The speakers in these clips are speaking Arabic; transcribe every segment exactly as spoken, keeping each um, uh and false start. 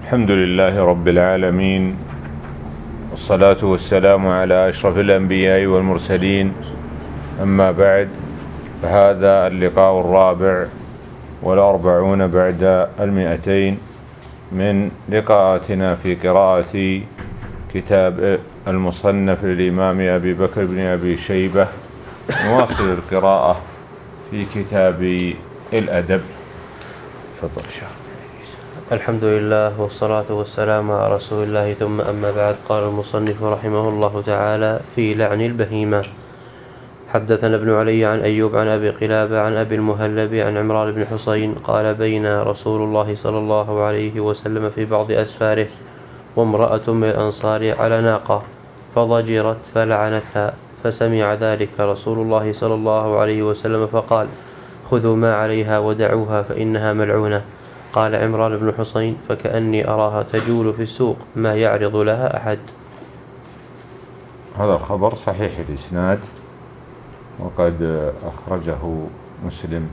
الحمد لله رب العالمين، والصلاة والسلام على أشرف الأنبياء والمرسلين. أما بعد، فهذا اللقاء الرابع والأربعون بعد المئتين من لقاءاتنا في قراءة كتاب المصنف للإمام أبي بكر بن أبي شيبة. نواصل القراءة في كتاب الأدب. تفضل شيخ. الحمد لله والصلاة والسلام على رسول الله، ثم أما بعد. قال المصنف رحمه الله تعالى في لعن البهيمة: حدثنا ابن علي عن أيوب عن أبي قلابة عن أبي المهلب عن عمران بن حسين قال: بين رسول الله صلى الله عليه وسلم في بعض أسفاره وامرأة من الأنصار على ناقة فضجرت فلعنتها، فسمع ذلك رسول الله صلى الله عليه وسلم فقال: خذوا ما عليها ودعوها فإنها ملعونة. قال عمران بن حسين: فكأني أراها تجول في السوق ما يعرض لها أحد. هذا الخبر صحيح الإسناد، وقد أخرجه مسلم.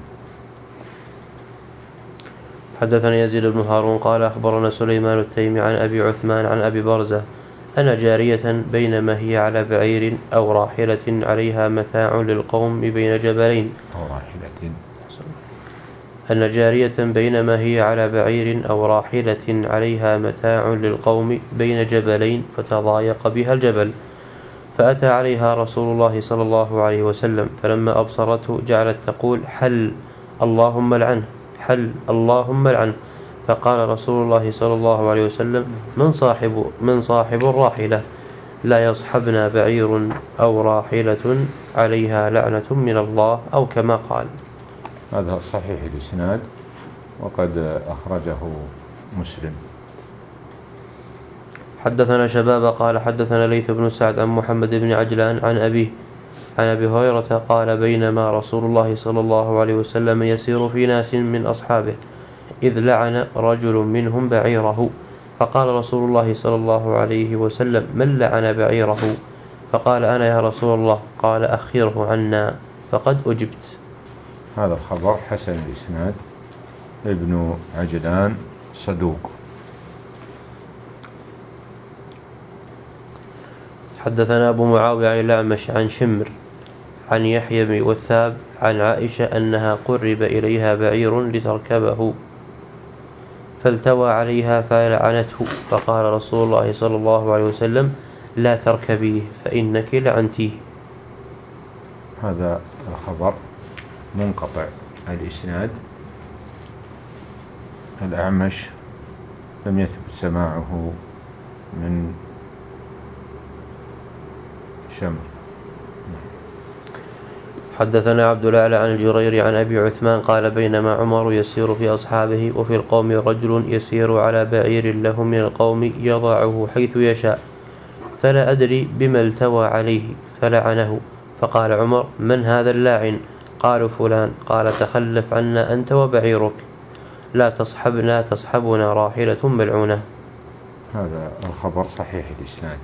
حدثنا يزيد بن هارون قال: أخبرنا سليمان التيمي عن أبي عثمان عن أبي برزة أن جارية بينما هي على بعير أو راحلة عليها متاع للقوم بين جبلين أو راحلة أن جارية بينما هي على بعير أو راحلة عليها متاع للقوم بين جبلين فتضايق بها الجبل، فأتى عليها رسول الله صلى الله عليه وسلم، فلما أبصرته جعلت تقول: حل اللهم لعنه، حل اللهم لعنه. فقال رسول الله صلى الله عليه وسلم: من صاحب من صاحب الراحلة؟ لا يصحبنا بعير أو راحلة عليها لعنة من الله، أو كما قال. هذا صحيح الإسناد، وقد أخرجه مسلم. حدثنا شباب قال: حدثنا ليث بن سعد عن محمد بن عجلان عن أبيه عن أبي هريرة قال: بينما رسول الله صلى الله عليه وسلم يسير في ناس من أصحابه إذ لعن رجل منهم بعيره، فقال رسول الله صلى الله عليه وسلم: من لعن بعيره؟ فقال: أنا يا رسول الله. قال: أخره عنا فقد أجبت. هذا الخبر حسن الإسناد، ابن عجلان صدوق. حدثنا أبو معاوية عن الأعمش عن شمر عن يحيى بن وثاب عن عائشة أنها قرب إليها بعير لتركبه فالتوى عليها فلعنته، فقال رسول الله صلى الله عليه وسلم: لا تركبيه فإنك لعنتيه. هذا الخبر منقطع الإسناد، الأعمش لم يثبت سماعه من شمر. حدثنا عبد الأعلى عن الجرير عن أبي عثمان قال: بينما عمر يسير في أصحابه وفي القوم رجل يسير على بعير له من القوم يضعه حيث يشاء، فلا أدري بما التوى عليه فلعنه، فقال عمر: من هذا اللاعن؟ قالوا: فلان. قال: تخلف عنا أنت وبعيرك، لا تصحبنا تصحبنا راحلة ملعونة. هذا الخبر صحيح الإسناد.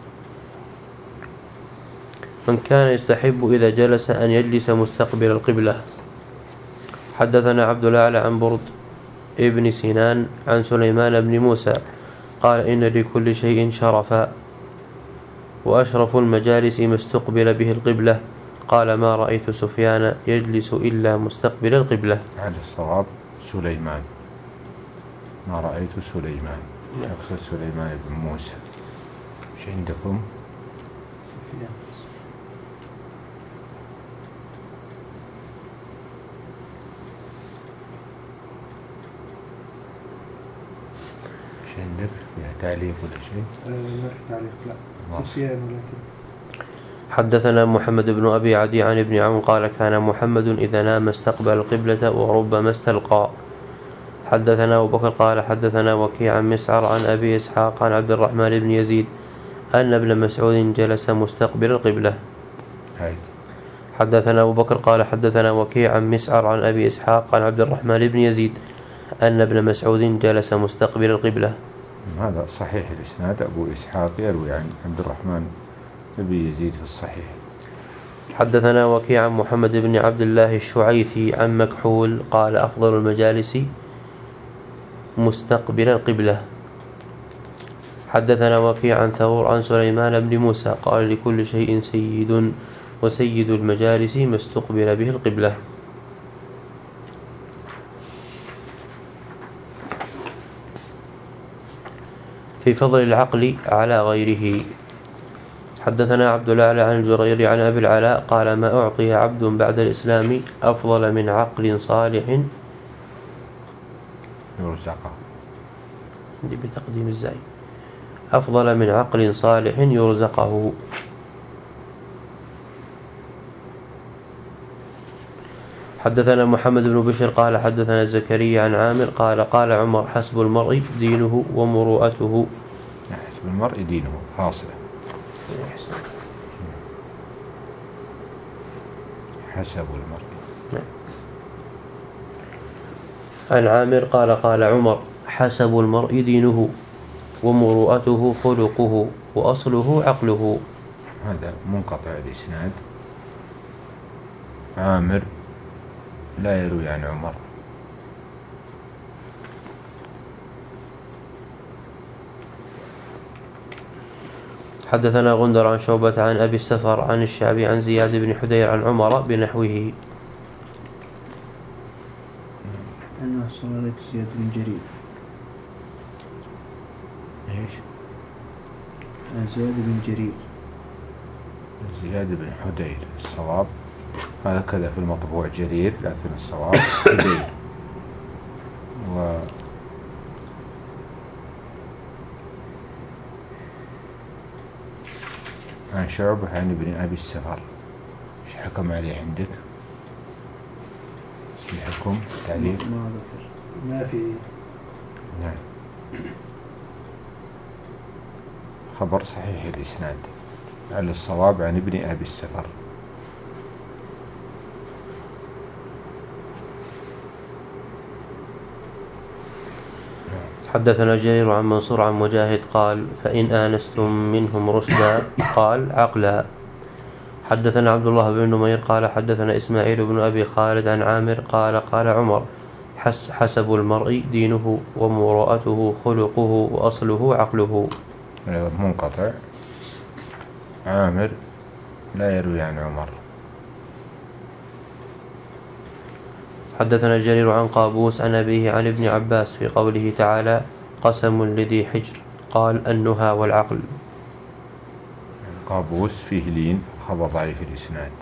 من كان يستحب إذا جلس أن يجلس مستقبل القبلة. حدثنا عبد الأعلى عن برد ابن سنان عن سليمان بن موسى قال: إن لكل شيء شرفا، وأشرف المجالس ما استقبل به القبلة. قال: ما رأيت سفيان يجلس إلا مستقبل القبلة. هذا الصواب سليمان، ما رأيت سليمان، يقصد سليمان بن موسى. ايش عندكم؟ ايش عندك؟ فيها تعليق ولا شيء؟ ما في تعليق، لا سفيان. ولكن حدثنا محمد بن أبي عدي عن ابن عون قال: كان محمد إذا نام استقبل القبلة وربما استلقى. حدثنا أبو بكر قال: حدثنا وكيع عن مسعر عن أبي إسحاق عن عبد الرحمن بن يزيد أن ابن مسعود جلس مستقبل القبلة. هاي. حدثنا أبو بكر قال: حدثنا وكيع عن مسعر عن أبي إسحاق عن عبد الرحمن بن يزيد أن ابن مسعود جلس مستقبل القبلة. هذا صحيح الإسناد، أبو إسحاق يروي عن عبد الرحمن بن يزيد في الصحيح. حدثنا وكيع عن محمد بن عبد الله الشعيثي عن مكحول قال: أفضل المجالس مستقبل القبلة. حدثنا وكيع عن ثور عن سليمان بن موسى قال لكل شيء سيد وسيد المجالس ما استقبل به القبلة. في فضل العقل على غيره. حدثنا عبد الأعلى عن الجريري عن أبي العلاء قال ما أعطي عبد بعد الإسلام أفضل من عقل صالح يرزقه بتقديم الزاي أفضل من عقل صالح يرزقه. حدثنا محمد بن بشر قال حدثنا زكريا عن عامر قال قال عمر حسب المرء دينه ومروءته. حسب المرء دينه فاصلة حسب المرء. عن عامر قال قال عمر حسب المرء دينه ومروءته خلقه وأصله عقله. هذا منقطع الإسناد. عامر لا يروي عن عمر. حدثنا غندر عن شعبة عن أبي السفر عن الشعبي عن زياد بن حدير عن عمر بنحوه. أنا صارت زياد بن جرير. إيش؟ زياد بن جرير. زياد بن حدير الصواب. هذا كذا في المطبوع جرير لكن الصواب حدير. و عن شعبة عن ابن أبي السفر. ايش حكم عليه عندك؟ الحكم تعليق ما ذكر ما في. نعم. خبر صحيح الإسناد على الصواب عن ابن أبي السفر. حدثنا جرير عن منصور عن مجاهد قال فإن آنستم منهم رشدا قال عقلا. حدثنا عبد الله بن نمير قال حدثنا إسماعيل بن أبي خالد عن عامر قال قال عمر حس حسب المرء دينه ومروءته خلقه وأصله عقله. منقطع. عامر لا يروي عن عمر. حدثنا جرير عن قابوس عن أبيه عن ابن عباس في قوله تعالى قسم لذي حجر قال النهى والعقل. قابوس فيه لين خبر ضعيف الإسناد.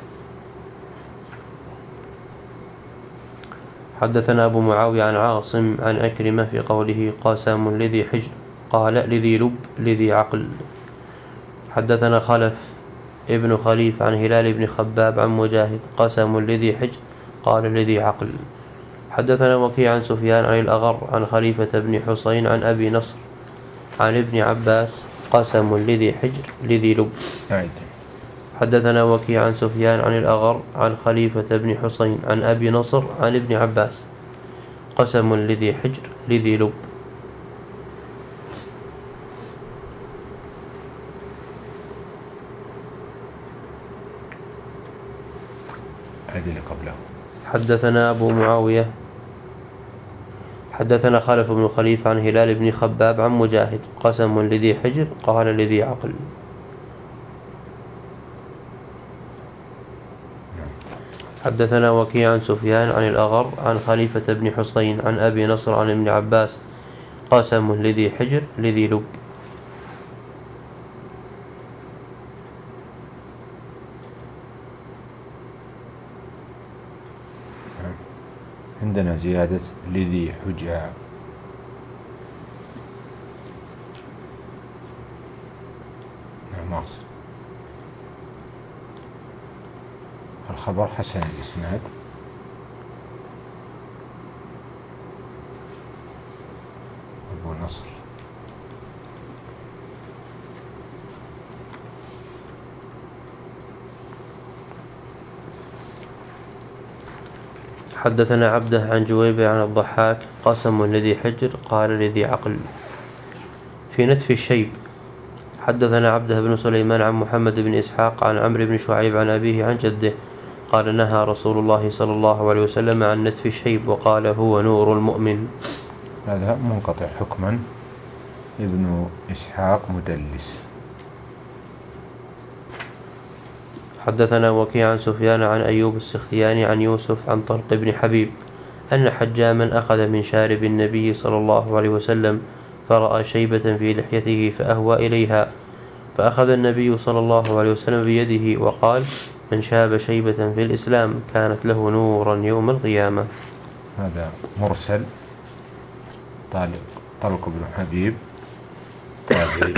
حدثنا أبو معاوية عن عاصم عن أكرمة في قوله قسم لذي حجر قال لذي لب لذي عقل. حدثنا خلف ابن خليف عن هلال بن خباب عن مجاهد قسم لذي حجر قال لذي عقل. حدثنا وكيع عن سفيان عن الأغر عن خليفة بن حسين عن أبي نصر عن ابن عباس قسم لذي حجر لذي لب. حدثنا وكيع عن سفيان عن الأغر عن خليفة بن حسين عن أبي نصر عن ابن عباس قسم لذي حجر لذي لب. اللي قبله. حدثنا أبو معاوية حدثنا خلف بن خليفة عن هلال بن خباب عن مجاهد قسم لذي حجر قال لذي عقل. حدثنا وكيع عن سفيان عن الأغر عن خليفة بن حسين عن أبي نصر عن ابن عباس قسم لذي حجر لذي لب. عندنا زيادة لذي حجة. نعم أقصد الخبر حسن الإسناد. أبو نصر. حدثنا عبده عن جويبة عن الضحاك قسم لذي حجر قال لذي عقل. في نتف الشيب. حدثنا عبده بن سليمان عن محمد بن إسحاق عن عمرو بن شعيب عن أبيه عن جده قال نهى رسول الله صلى الله عليه وسلم عن نتف الشيب وقال هو نور المؤمن. هذا منقطع حكما. ابن إسحاق مدلس. حدثنا وكيع عن سفيان عن أيوب السختياني عن يوسف عن طلق بن حبيب أن حجاما أخذ من شارب النبي صلى الله عليه وسلم فرأى شيبة في لحيته فأهوى إليها، فأخذ النبي صلى الله عليه وسلم بيده وقال: من شاب شيبة في الإسلام كانت له نورا يوم القيامة. هذا مرسل طلق طلق بن حبيب تابعي.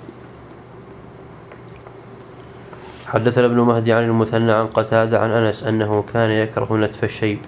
حدثنا ابن مهدي عن المثنى عن قتادة عن أنس أنه كان يكره نتف الشيب.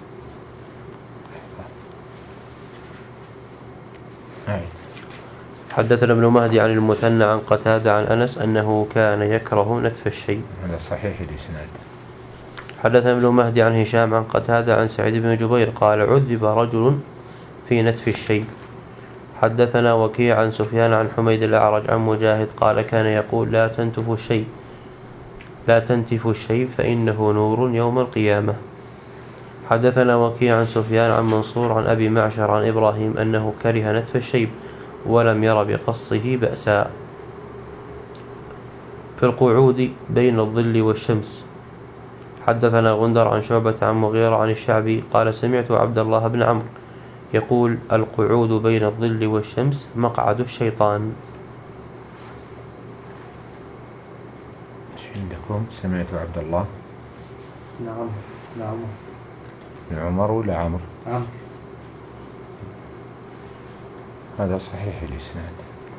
حدثنا ابن مهدي عن المثنى عن قتادة عن أنس أنه كان يكره نتف الشيب. هذا صحيح الإسناد. حدثنا ابن مهدي عن هشام عن قتادة عن سعيد بن جبير قال: عذب رجل في نتف الشيب. حدثنا وكيع عن سفيان عن حميد الأعرج عن مجاهد قال: كان يقول: لا تنتف الشيب لا تنتف الشيب فإنه نور يوم القيامة. حدثنا وكيع عن سفيان عن منصور عن أبي معشر عن إبراهيم أنه كره نتف الشيب ولم ير بقصه بأسا. في القعود بين الظل والشمس. حدثنا غندر عن شعبة عن مغيرة عن الشعبي قال: سمعت عبد الله بن عمرو يقول: القعود بين الظل والشمس مقعد الشيطان. عندكم سمعت عبد الله نعم نعم بن عمر ولا عمرو؟ عمرو. هذا صحيح الإسناد.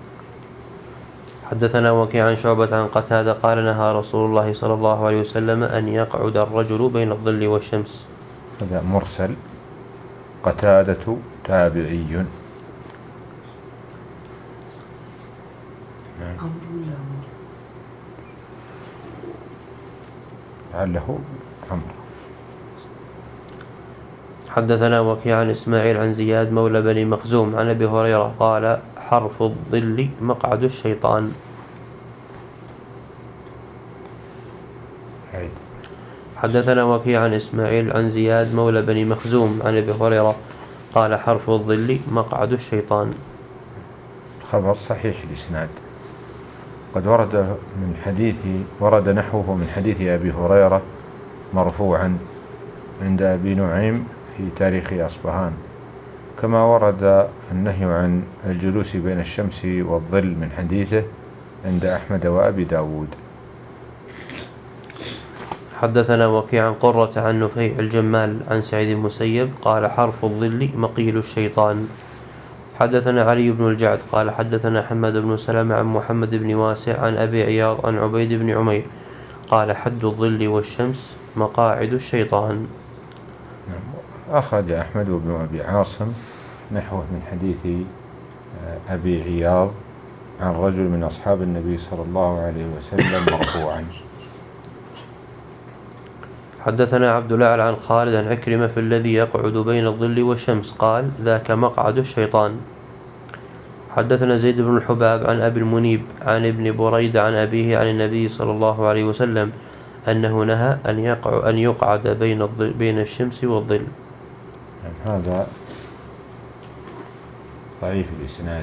حدثنا وكيع عن شعبة عن قتادة قال: نهى رسول الله صلى الله عليه وسلم أن يقعد الرجل بين الظل والشمس. هذا مرسل قتادة تابعي. لعله عمرو. حدثنا وكيع عن إسماعيل عن زياد مولى بني مخزوم عن أبي هريرة قال: حرف الظل مقعد الشيطان. عيد. حدثنا وكيع عن إسماعيل عن زياد مولى بني مخزوم عن أبي هريرة قال: حرف الظل مقعد الشيطان. خبر صحيح الإسناد. قد ورد من حديث ورد نحوه من حديث أبي هريرة مرفوعا عند أبي نعيم في تاريخ أصبهان، كما ورد النهي عن الجلوس بين الشمس والظل من حديثه عند أحمد وأبي داود. حدثنا وكيع عن قرة عن نفيع الجمال عن سعيد المسيب قال: حرف الظل مقيل الشيطان. حدثنا علي بن الجعد قال: حدثنا حماد بن سلمة عن محمد بن واسع عن أبي عياض عن عبيد بن عمير قال: حد الظل والشمس مقاعد الشيطان. أخرج أحمد بن أبي عاصم نحوه من حديث أبي عياض عن رجل من أصحاب النبي صلى الله عليه وسلم مرفوعا. حدثنا عبد الأعلى عن خالد عن عكرمة في الذي يقعد بين الظل والشمس قال: ذاك مقعد الشيطان. حدثنا زيد بن الحباب عن أبي المنيب عن ابن بريدة عن أبيه عن النبي صلى الله عليه وسلم أنه نهى أن يقع أن يقعد بين الظل بين الشمس والظل. هذا ضعيف الإسناد،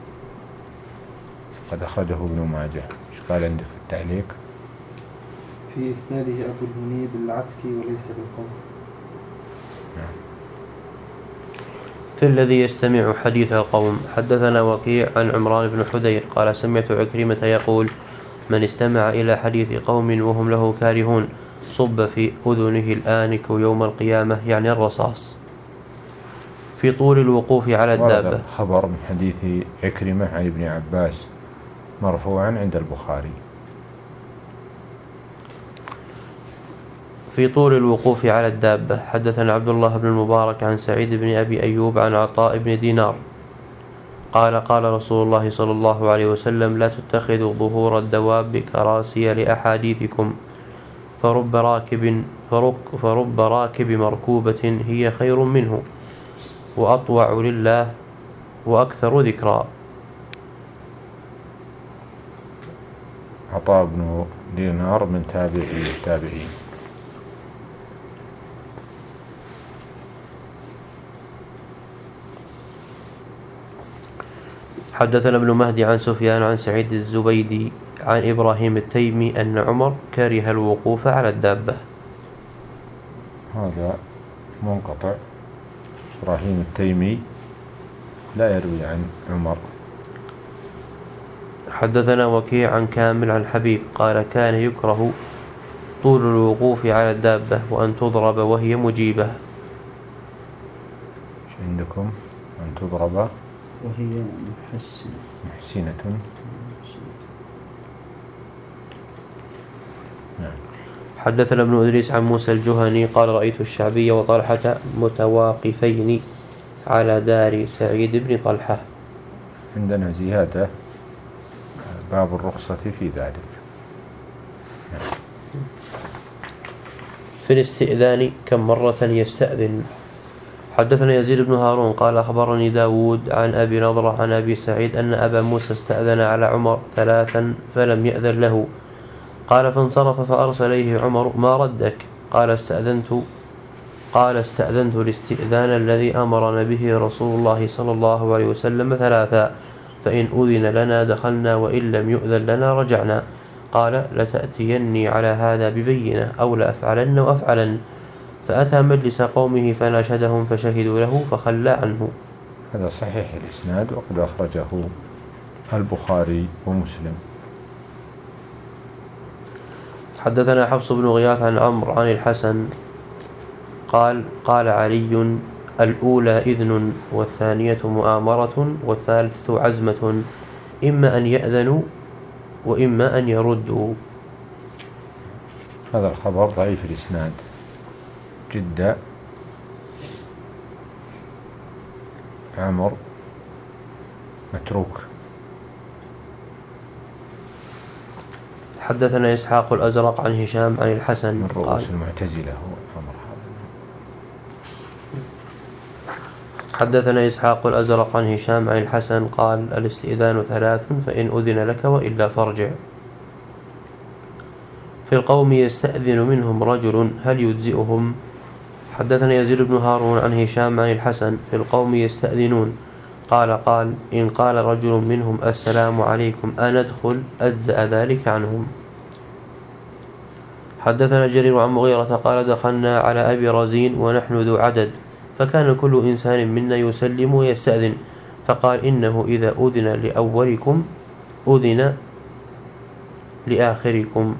قد أخرجه ابن ماجه. ايش قال عندك في التعليق؟ في إسناده أبو المنيب العتكي وليس بالقوم. في الذي يستمع حديث القوم. حدثنا وكيع عن عمران بن حدير قال: سمعت عكرمة يقول: من استمع إلى حديث قوم وهم له كارهون صب في أذنه الآنك يوم القيامة، يعني الرصاص. في طول الوقوف على الدابة. خبر من حديث عكرمة عن ابن عباس مرفوعا عند البخاري. في طول الوقوف على الدابة. حدثنا عبد الله بن المبارك عن سعيد بن أبي أيوب عن عطاء بن دينار قال: قال رسول الله صلى الله عليه وسلم: لا تتخذوا ظهور الدواب كراسي لأحاديثكم، فرب راكب فرك فرب راكب مركوبة هي خير منه وأطوع لله وأكثر ذكرا. عطاء بن دينار من تابعي التابعين. حدثنا ابن مهدي عن سفيان عن سعيد الزبيدي عن إبراهيم التيمي أن عمر كره الوقوف على الدابة. هذا منقطع. إبراهيم التيمي لا يروي عن عمر. حدثنا وكيع عن كامل عن حبيب قال كان يكره طول الوقوف على الدابة وأن تضرب وهي مجيبة. ايش عندكم؟ أن تضرب وهي محسنة محسنة. نعم. حدثنا ابن إدريس عن موسى الجهني قال رأيت الشعبي وطلحة متواقفين على دار سعيد بن طلحة. عندنا زيادة باب الرخصة في ذلك. في الاستئذان كم مرة يستأذن. حدثنا يزيد بن هارون قال أخبرني داود عن أبي نضرة عن أبي سعيد أن أبا موسى استأذن على عمر ثلاثا فلم يأذن له. قال فانصرف فأرسل إليه عمر ما ردك؟ قال استأذنت قال استأذنت الاستئذان الذي أمرنا به رسول الله صلى الله عليه وسلم ثلاثا فإن أذن لنا دخلنا وإن لم يؤذن لنا رجعنا. قال لتأتيني على هذا ببينة أو لأفعلن وأفعلن. فأتى مجلس قومه فناشدهم فشهدوا له فخلى عنه. هذا صحيح الإسناد وقد أخرجه البخاري ومسلم. حدثنا حفص بن غياث عن عمرو عن الحسن قال قال علي الأولى إذن والثانية مؤامرة والثالثة عزمة إما أن يأذنوا وإما أن يردوا. هذا الخبر ضعيف الإسناد جدا. عمر متروك. حدثنا إسحاق الأزرق عن هشام عن الحسن من قال رؤوس المعتزلة هو عمر هذا. حدثنا إسحاق الأزرق عن هشام عن الحسن قال الاستئذان ثلاث فإن أذن لك وإلا فارجع. في القوم يستأذن منهم رجل هل يجزئهم. حدثنا يزيد بن هارون عن هشام عن الحسن في القوم يستأذنون قال قال إن قال رجل منهم السلام عليكم أندخل أجزأ ذلك عنهم. حدثنا جرير عن مغيرة قال دخلنا على أبي رزين ونحن ذو عدد فكان كل إنسان منا يسلم ويستأذن فقال إنه إذا أذن لأولكم أذن لآخركم.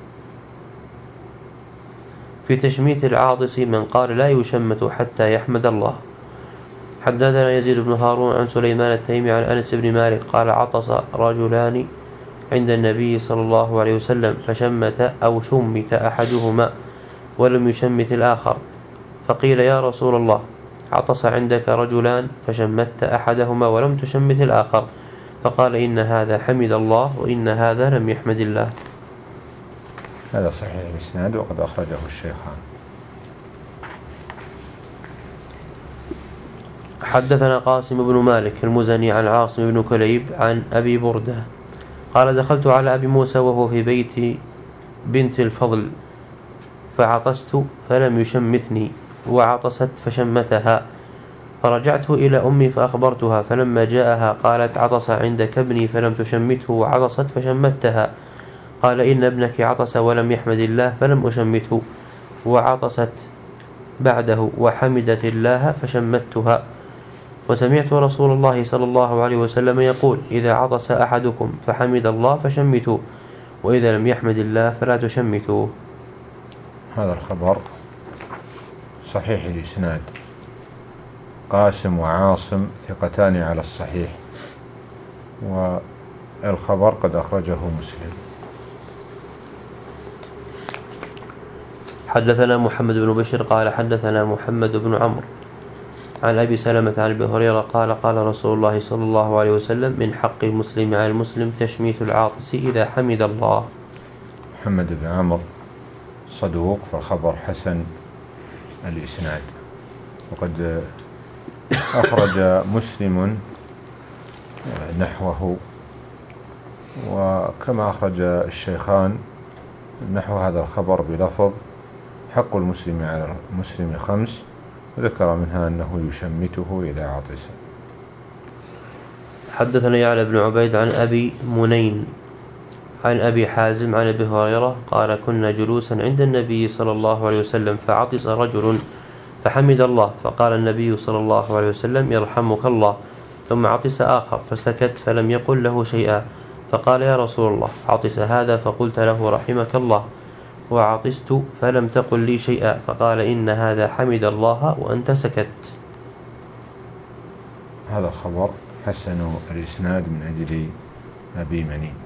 في تشميت العاطس من قال لا يشمت حتى يحمد الله. حدثنا يزيد بن هارون عن سليمان التيمي عن أنس بن مالك قال عطس رجلان عند النبي صلى الله عليه وسلم فشمت أو شمت أحدهما ولم يشمت الآخر فقيل يا رسول الله عطس عندك رجلان فشمت أحدهما ولم تشمت الآخر فقال إن هذا حمد الله وإن هذا لم يحمد الله. هذا صحيح الإسناد وقد أخرجه الشيخان. حدثنا قاسم بن مالك المزني عن عاصم بن كليب عن أبي بردة قال دخلت على أبي موسى وهو في بيت بنت الفضل فعطست فلم يشمتني وعطست فشمتها فرجعت إلى أمي فأخبرتها فلما جاءها قالت عطس عندك ابني فلم تشمته وعطست فشمتها. قال إن ابنك عطس ولم يحمد الله فلم أشمته وعطست بعده وحمدت الله فشمتها. وسمعت رسول الله صلى الله عليه وسلم يقول إذا عطس أحدكم فحمد الله فشمتوه وإذا لم يحمد الله فلا تشمتوه. هذا الخبر صحيح الإسناد. قاسم وعاصم ثقتان على الصحيح والخبر قد أخرجه مسلم. حدثنا محمد بن بشر قال حدثنا محمد بن عمرو عن أبي سلمة عن أبي هريرة قال قال رسول الله صلى الله عليه وسلم من حق المسلم على المسلم تشميت العاطس إذا حمد الله. محمد بن عمرو صدوق فالخبر حسن الإسناد وقد أخرج مسلم نحوه وكما أخرج الشيخان نحو هذا الخبر بلفظ حق المسلم على المسلم خمس وذكر منها أنه يشمته إذا عطس. حدثنا يعلى بن عبيد عن أبي منين عن أبي حازم عن أبي هريرة قال كنا جلوسا عند النبي صلى الله عليه وسلم فعطس رجل فحمد الله فقال النبي صلى الله عليه وسلم يرحمك الله، ثم عطس آخر فسكت فلم يقل له شيئا، فقال يا رسول الله عطس هذا فقلت له رحمك الله، وعطست فلم تقل لي شيئا، فقال إن هذا حمد الله وأنت سكت. هذا الخبر حسنه الإسناد من أجل أبي منين.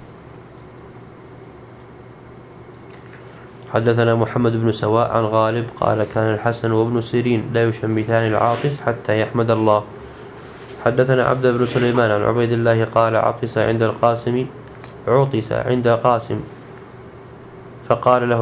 حدثنا محمد بن سواء عن غالب قال كان الحسن وابن سيرين لا يشمتان العاطس حتى يحمد الله. حدثنا عبد بن سليمان عن عبيد الله قال عطس عند القاسم عطس عند قاسم فقال له